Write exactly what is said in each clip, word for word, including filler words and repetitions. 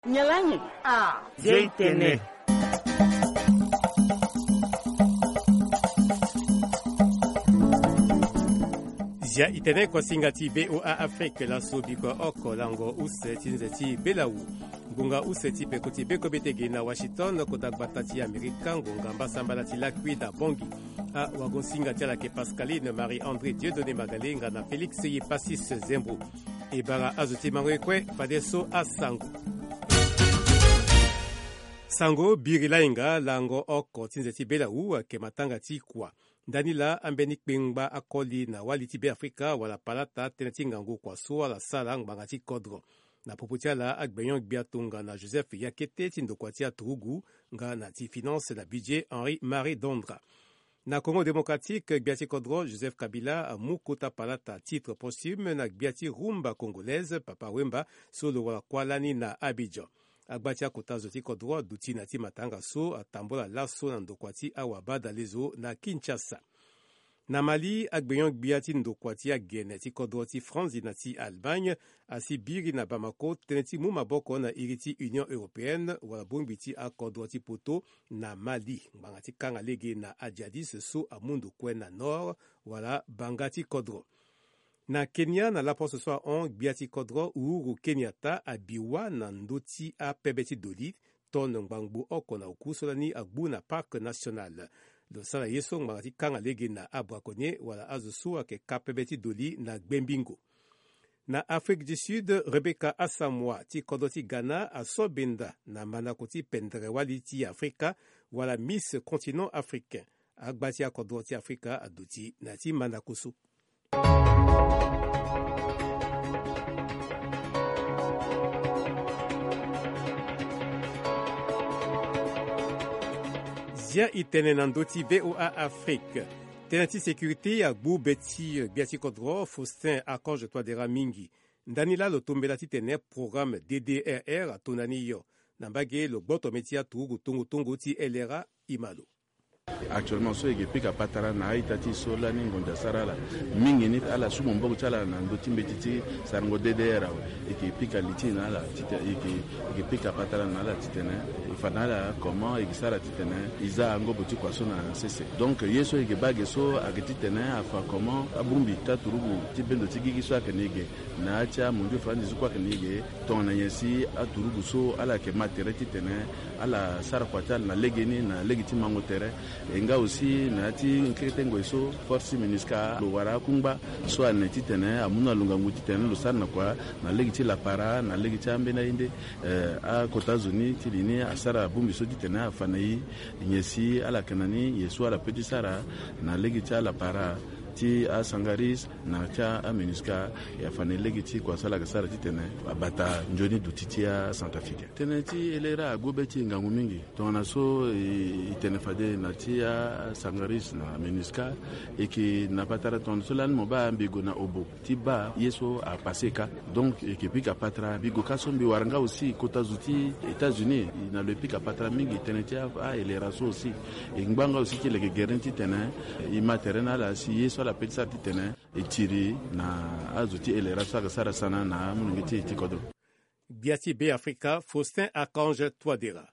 Nyalanyi. Ah, Zeitene. Zia itene kwa singati B O A Afrique la sobi kwa oko lango use tinzeti Belau. Ngunga use ti pekoti beko betege na Washington kota batati Amerika ngunga mbasamba la tilakwi da bongi. A wagon singati la ke Pascaline Marie-André Dieudonné Magalenga na Félix Ye Passis Zembo. E bara azuti mangwekwe padeso a Sango. Sango birilainga lango oko tinzeti Belau ke matanga ti kwa. Danila ambeni kpengba akoli na waliti be Afrika wala palata teneti ngangu kwa soa la sala ngangati kodro. Na popotia la agbenyon gbiatonga na Joseph Yakete tindokwatia Turugu nga na ti finance la budget Henri Marie Dondra. Na Congo démocratique gbiati kodro Joseph Kabila a mukota palata titre posthume na gbiati rumba congolaise Papa Wemba solo wala kwalani na Abidjan. Agbatia kota zoti kodro duti na ti matanga so atambola laso na ndokwati awabada lezo na Kinshasa. Na Mali, agbeyon gbiati ndokwati agene ti kodro ti France na ti Allemagne, asi biri na Bamako teneti mumaboko na iriti Union Européenne wala bongbiti a kodro ti poto na Mali. Bangati kanga lege na Adjadis so amundu kwen na Nord wala bangati kodro. Na Kenya, na la ce soir on gbiati kodro Uhuru Kenyatta abiwa na ndoti a pebeti doli ton ngbangbu oko na ukusolani agbu na parc national. Le sala yeso ngati kanga lege na abrakonye wala azusu ake kapebeti doli na Gbembingo. Na Afrique du Sud, Rebecca Asamoah ti kodoti Ghana asobenda na manakoti pendrewali ti Afrika wala Miss Continent africain. Agbati akodoti Afrika aduti na ti manakusu. Zia itene nandoti B O A Afrique. Tenati sécurité à Gbou Beti Biati Kodro, Faustin Akonge Toadera Mingi. Danila lo tombela titene programme D D R R a tonani yo. Nambage lo boto metia tugu tungu tungu ti elera imalo. Actuellement so ege pika patara na itati sola ni ngonda sarala mingi ni ala sumo mbogo chala na ndoti mbetiti sarango D D R eke pika litina ala tite eke eke pika patara na ala titene ifanala comment eke sara titene iza ngo boti kwa so na cc donc yeso ege bage so ageti tene afa comment abumbi taturugu tibendo tigigi so akenege na acha mundu frandi zukwa kenege tona yesi aturugu so ala ke matere titene ala sara kwatal na legeni na legiti mango tere enga aussi nati nkete ngweso force MINUSCA lo wara kumba so aneti tene amuna lunga nguti tene lo sana kwa na legiti la para na legiti ambena inde eh, a kota zoni tilini asara bumbi so tene afanai nyesi ala kanani yeso ala petit sara na legiti la para ti a Sangaris na cha a MINUSCA ya fane legiti kwa sala gasara titene abata njoni dutiti ya Centrafrique tene ti elera gobeti ngangu mingi tona so itene fade na ti a Sangaris na MINUSCA eki na patara ton solan moba ambigo na obo ti ba yeso a paseka donc eki pika patra bigo kasombi waranga aussi kota zuti États-Unis na le pika patra mingi tene ti a elera so aussi ngbanga aussi ki lege guarantee tene i matériel la si yeso la petite titene etiri na azuti elera saka sara sana na munungiti tikodo. Biati B Africa, Faustin Akonge Toadera.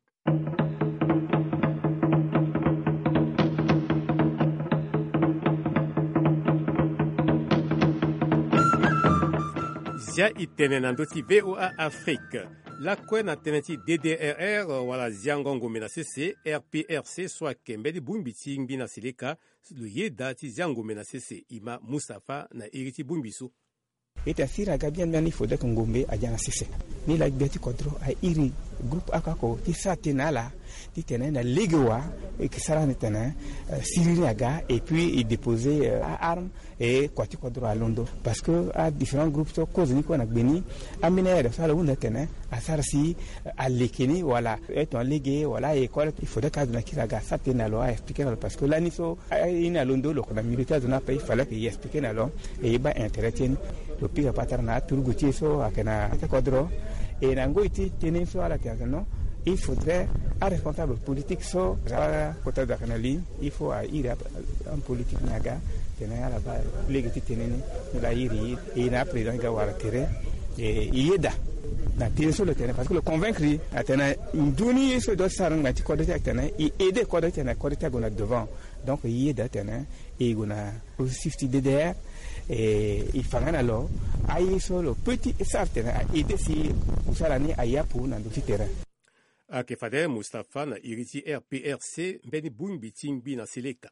Zia itene nandoti B O A Afrique. La kwen na teneti D D R R wala ziangongo mena C C, R P R C soit kembedi bumbiti ngbi na sileka, le yeda ti ziango mena C C, ima Mustafa na iriti bumbisu. Eta sira gabian mani foda kongombe ajana C C. Ni la biati kodro a iri groupe akako ti satena la ti tena na legewa e kisara ne tena siriri aga et puis il déposer à armes et kwati kodro à Londres parce que à différents groupes so cause ni ko na gbeni amina ya sala wunda tena asar si à lekeni voilà et on légué voilà et quoi il faudrait que na kiraga satena lo a expliquer parce que là ni so ina Londres lo ko na militaire de na pays fallait que expliquer na lo et ba intérêt le pire patarna turguti so akena kodro et nango iti tenen so ala tiazano il faudrait un responsable politique so à côté de la ligne il faut ir en politique naga tena ala ba légiti teneni la iri et na président ga wala tere et yeda na tene sur le terrain parce que le convaincre atena nduni so do sarang ma ti kodete atena et aider kodete na kodete gona devant donc il est atena et gona processus D D R et il fangana lo ai so le petit sartena aider si usarani ayapu na do terrain akefade Mustafa na iriti R P R C mbeni bumbi tingbi na Seleka.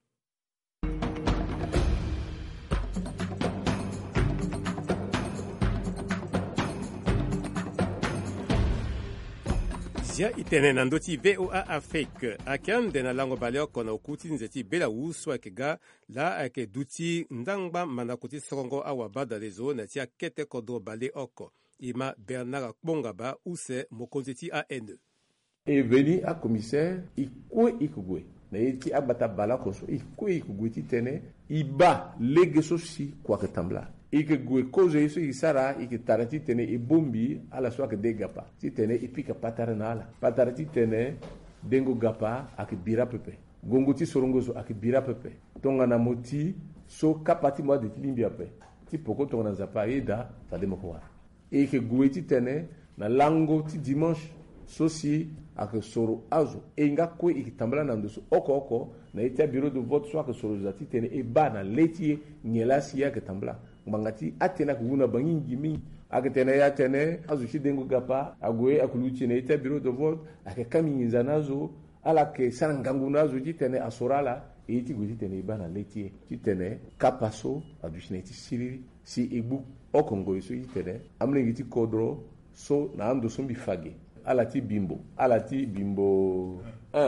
Zia itene na ndoti V O A Afrique akande na lango baleo kona okuti nzeti bela uso akega la ake duti ndangba manakoti sorongo awa bada lezo na tia kete kodo bale oko ima Bernard Bongaba use mokonzeti A N est venu à commissaire ikwe ikugwe na yeti abata bala koso ikwe ikugwe titene iba legeso si kwa ketambla ike gwe kozo yeso isara ike tarati tene ibombi ala swake de gapa titene ipika patara nala patara titene dengo gapa akibira pepe gongo ti sorongozo akibira pepe tonga na moti so kapati mo de tilimbi ape ti poko tonga na zapa ida tademo kwa ike gwe titene na lango ti dimanche sosi ake soro azo enga kwe ikitambala na ndoso oko oko na ita bureau de vote so ake soro zati tene e ba na letie nyelasi ya ketambala ngati atena kuna bangingi mi aketena ya tene azo chidengo gapa agwe akuluchi na ita bureau de vote ake kaminza nazo ala ke sanangangu nazo jitene asorala e iti guti tene ba na letie jitene kapaso adushine ti siriri si ebu okongo so jitene amle ngiti kodro so na ando sombi fage alati bimbo alati bimbo un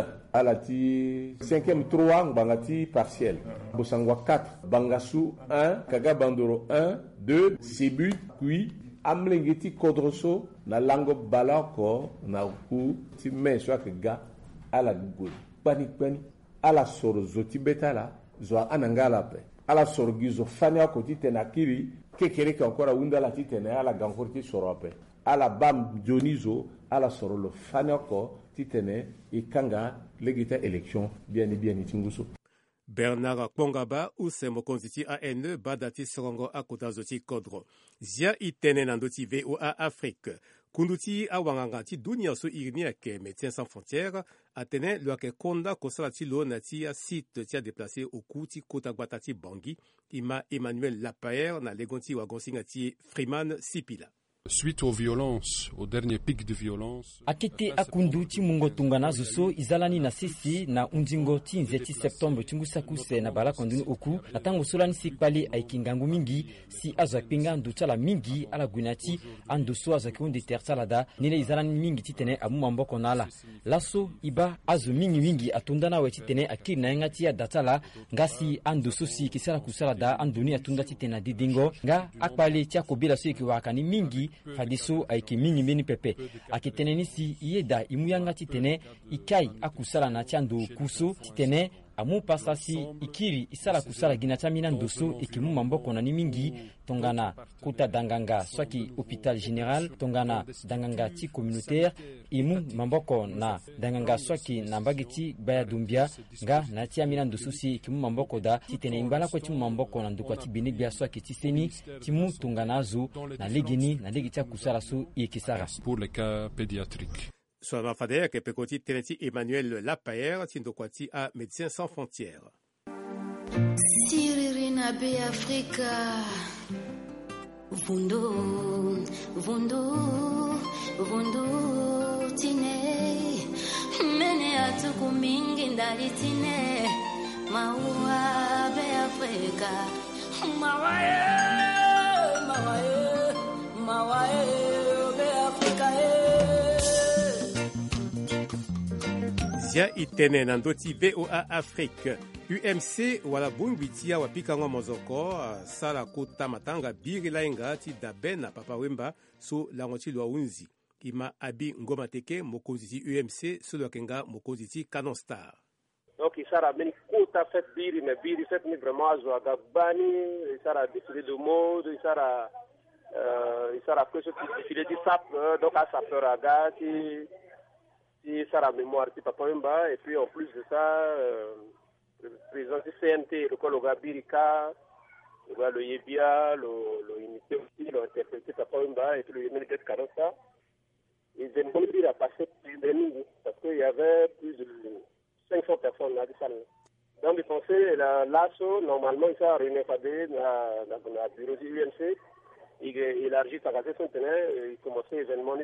alati cinquième trois bangati partiel bosangwa quatre bangasu un kaga bandoro un deux sibu kui amlengeti kodroso na lango balako na ku ti menso akega ala gol pani pani ala soro zoti betala zo anangala pe ala soro gizo fani akoti tenakiri kekere ka ancora unda la titene ala gankorti soro pe ala bam jonizo ala soro lo fanyako titene ikanga legita election bien bien tinguso Bernard Kpongaba use mokonziti A N badati sorongo akotazoti kodro zia itene nandoti V O A Afrique kunduti awanganga ti dunia so irini ake Médecins Sans Frontières atene lo ake konda kosala ti lo na ti site ti a déplacé oku ti kota gbata ti Bangui ima Emmanuel Lapaer na legonti wagonsinga ti Freeman Sipila. Suite aux violences, au dernier pic de violence. Akete akundu ti mungo tungana zuso izalani na sisi na unjingo ti nzeti septembre tingusa kuse na bala konduni oku na tango solani sikpali aikingangu mingi si azo pinga nduchala mingi ala gunati ando so azo kundi tersalada nile izalani mingi titene amu mamboko nala laso iba azo mingi mingi atundana we titene akiri na ngati ya datala ngasi ando so si kisala kusalada anduni atunda titena didingo nga akpali tia kobila so ikiwakani mingi fadiso aiki mingi mini pepe akiteneni si yeda imuyanga titene ikai akusala na tiando kuso titene amu pasasi ikiri isala kusala ginatamina ndoso ikimu mamboko na mingi tongana kuta danganga swaki hôpital général tongana danganga ti communautaire imu mamboko na danganga swaki na mbagiti baya dumbia nga na ti amina ndoso si ikimu mamboko da titene imbala ko ti mamboko na ndukwa ti bini bia swaki ti seni timu tongana zo na legini na legiti kusala so ikisara pour les cas pédiatriques. Soit mafadea ke pekoti teneti Emmanuel Lapaer tindokwati a Médecins Sans Frontières. Siririna be Africa Vundo Vundo Vundo tine mene atuku mingi ndali tine maua be Africa mawaye mawaye mawaye be Africa Zia itene na ndoti V O A Afrique U M C wala bungbitia wapikango mozoko sala kota matanga biri lainga ti dabe na papa wemba so langoti lwa unzi ima abi ngoma teke mokonzi ti U M C so lwa kenga mokonzi ti Canon Star. Donc il sera meni kota fait biri mais biri fait ni vraiment azo agabani il sera défilé de mode il sera euh, il sera que ce défilé du sap donc à sapeur agati ça la mémoire de Papa Wemba et puis en plus de ça euh, le président du C N T le Kologa Birika le Yébia, le, le imité aussi, l'ont interprété Papa Wemba et puis le Yémen de Karosa. Et Zenbonbi a passé plus de nuit parce qu'il y avait plus de cinq cents personnes dans la salle. Donc, je pensais, l'assaut, normalement, il s'est réuni dans le bureau du U N C. Il élargit sa gazette son tenant, il commençait l'événement.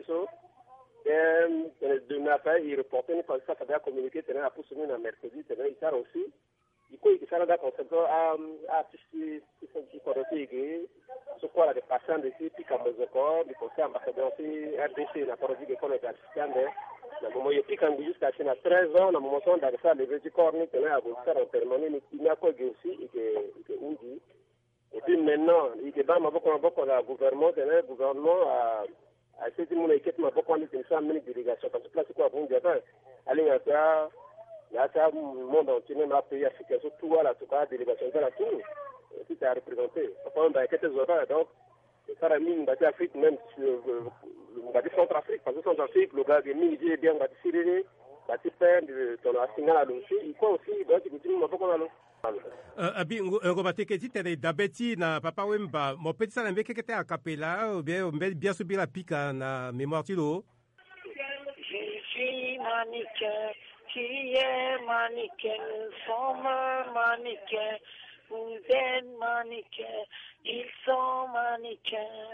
Et demain après, il reportait, il pensait qu'il avait communiqué, tenant, pour se mettre mercredi, tenant, il s'est aussi. Il faut que ça soit conséquent à tout ce qui est correcté, ce qu'on a des patients ici, puis comme le corps, il conseil ambassadeur aussi, R D C, la parodie de l'école assistante. Na moment il pique en jusqu'à treize ans, na moment on a ça levé du corps, ni tenait à vous faire en permanent, il n'a pas aussi, et que Undi. Et puis maintenant, il est dans ma beaucoup, beaucoup, le gouvernement, le gouvernement a a essayé de monter ma beaucoup, on est une cent mille délégations, parce que là, c'est quoi, bon, il y a allez, à ça, il y a ça, le monde entier, même à pays africain, surtout à la tout cas, délégation de la tour, si tu as représenté. Enfin, on a quelques horaires, donc, ça a mis une bâtie Afrique, même sur le bâtie Centrafrique, parce que Centrafrique, le gars de Midi est bien bâti Syrie, bâti Pen, ton signal à l'aussi, il faut aussi, il doit se dire, mais pourquoi on a l'eau? Abi ngobate ke titele dabeti na Papa Wemba mo petit ça n'avait que était a cappella ou bien bien subir la pique na mémoire tilo. Je suis mannequin, qui est mannequin, sommes mannequin, vous êtes mannequin, ils sont mannequins.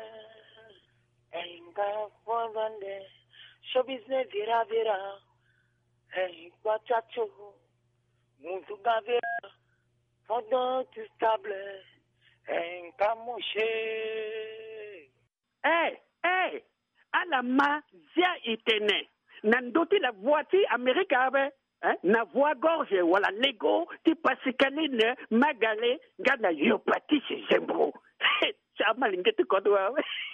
Enga wabande, show business vira vira, hey kwachacho, muntu gavera. Pendant tu stable, un camouché. Eh, eh, à la ma, zia itene. Nandoti la voiture américaine, hein, na voie gorge, voilà, Lego, ti pasikaline, magale, gana yopati, c'est zembro. Ça m'a l'ingété kodwa.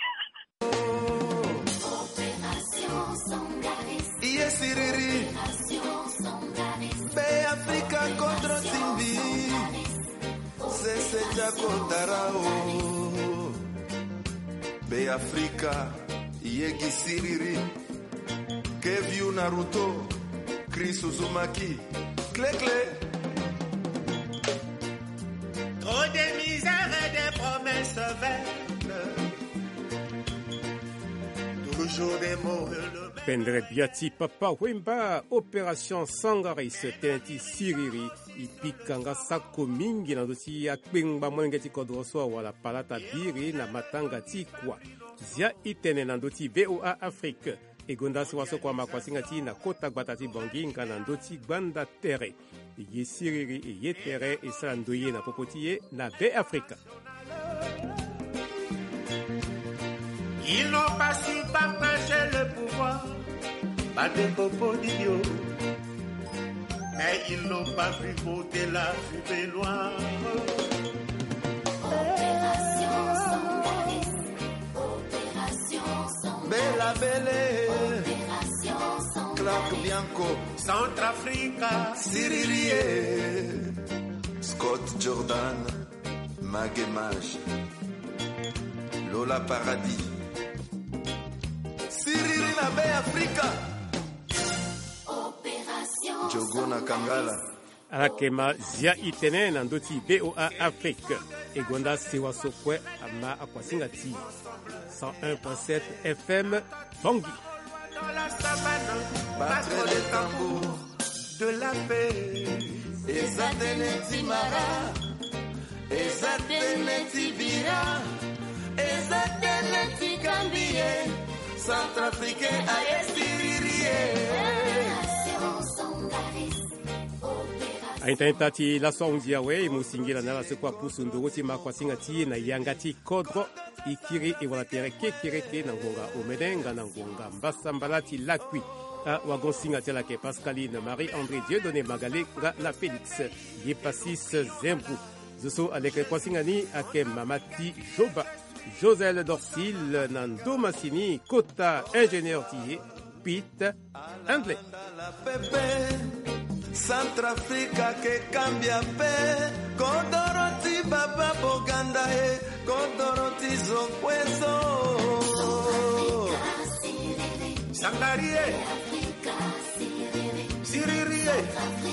Opération Sangaris. Yes, Siriri. Opération Sangaris. Be Africa contre Timbi. C'est Jaco Darao. Be Africa, Yegi Siriri. Keviu Naruto. Chris Uzumaki. Clé clé. Trop de misère et de promesses vaines. Toujours des mots. Pendre biati Papa Wemba, Opération Sangaris, Teneti Siriri, Ipikanga Sako Mingi, Nandosi Akbengba Mwengeti Kodroso, Wala Palata Biri, na Matanga Tikwa, Zia Itene Nandoti V O A Afrique, Egonda Siwaso kwa Makwasingati, na Kota Gbatati Banginga, Nandoti Gbanda Tere, Ye Siriri, Ye Tere, et Salandoye, na Popotiye, na V Africa. Ils n'ont pas su partager le pouvoir, pas de propos d'idiots, mais ils n'ont pas pu voter la fumée noire. Opération Sangaris, Opération Sangaris, Bella Belle, Opération Sangaris, Clark Bianco, Centrafrica, Siririe, Scott Jordan, Magemage, Lola Paradis. Siriri na Be Africa. Opération Jogona Kangala. Alakema Zia Itene Nandoti V O A Afrique. Egonda Siwasokwe Ama Akwasingati. cent un virgule sept F M Bangui. Dans la savane, battre les tambours de la paix. Ezatene Timara, Ezatene Tibira, Ezatene Tikambie, Centrafricain à Siririe. Aintantati la songia we musingira na la sekwa pusundu woti makwasingati na yangati kodro ikiri iwalatere kekireke na ngonga omedenga na ngonga mbasambalati lakwi a wagonsingati la ke Pascaline Marie-André Dieudonné Magalé na Félix Yepasis Zembou Zoso avec kwasingani ake Mamati Joba Josel Dorsil Nando Massini Kota ingénieur Tié Pete Andley Centrafrica que cambia pe Kodoroti baba boganda e Kodoroti zokwezo Sangarie Siririe